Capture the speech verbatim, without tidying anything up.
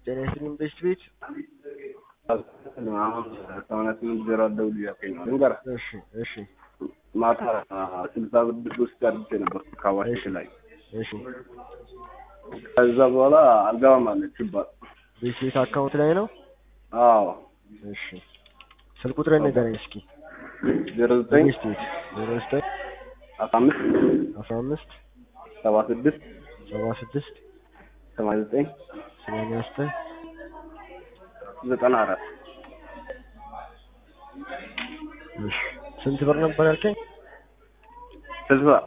ጤና ይስጥልኝ ቤስት ቤት። አሁን ሰማንያ ስምንት ዜሮ አደውል ያቀኝ ነው እንገራ። እሺ እሺ ማታ ስልሳ ስድስት ውስጥ አድርጌ ነበር ካዋሽ ላይ። እሺ ከዛ በኋላ አልገባም አለች ይባል። ቤስት ቤት አካውንት ላይ ነው? አዎ። እሺ ስልክ ቁጥርን ንገረኝ እስኪ። ዜሮ ዘጠኝ ቤስት ቤት ዜሮ ዘጠኝ አስራ አምስት አስራ አምስት ሰባ ስድስት ሰባ ስድስት ሰማንያ ዘጠኝ ሰማንያ ዘጠኝ ዘጠና አራት። እሺ ስንት ብር ነበር ያልከኝ? ስልሳ